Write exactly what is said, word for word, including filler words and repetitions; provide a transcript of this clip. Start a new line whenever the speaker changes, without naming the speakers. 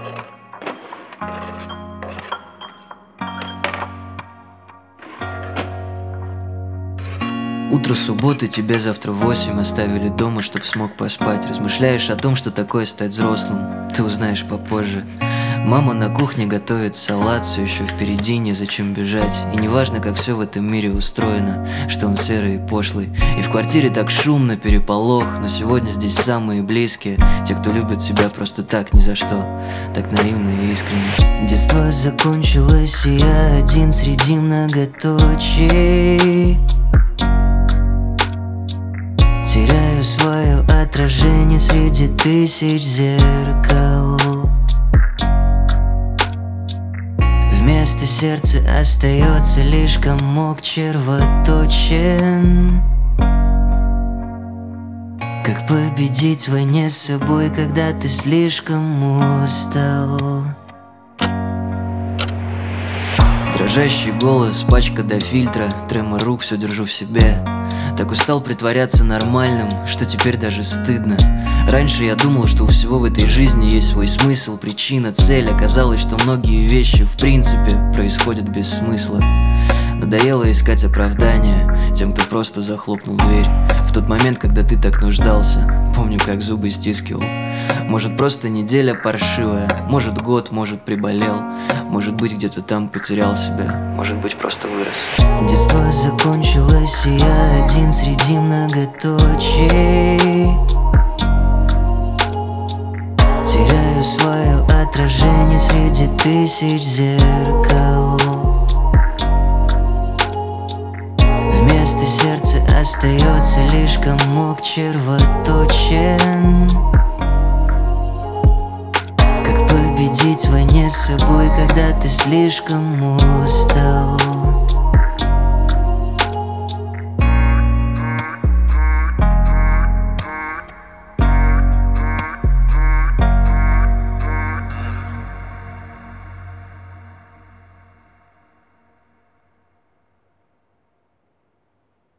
Утро субботы, тебе завтра в восемь оставили дома, чтоб смог поспать. Размышляешь о том, что такое стать взрослым, ты узнаешь попозже. Мама на кухне готовит салат, все еще впереди, незачем бежать. И неважно, как все в этом мире устроено, что он серый и пошлый. И в квартире так шумно, переполох, но сегодня здесь самые близкие, те, кто любит тебя просто так, ни за что, так наивно и искренне. Детство закончилось, и я один среди многоточий. Теряю свое отражение среди тысяч зеркал. Вместо сердца остается лишь комок червоточин. Как победить в войне с собой, когда ты слишком устал? Дрожащий голос, пачка до фильтра, тремор рук, все держу в себе. Так устал притворяться нормальным, что теперь даже стыдно. Раньше я думал, что у всего в этой жизни есть свой смысл, причина, цель. Оказалось, что многие вещи в принципе происходят без смысла. Надоело искать оправдания тем, кто просто захлопнул дверь в тот момент, когда ты так нуждался. Помню, как зубы стискивал. Может, просто неделя паршивая, может, год, может, приболел, может быть, где-то там потерял себя, может быть, просто вырос. Детство закончилось, и я один среди многоточий. Теряю свое отражение среди тысяч зеркал. Вместо сердца остается лишь комок червоточин. Как победить в войне с собой, когда ты слишком устал?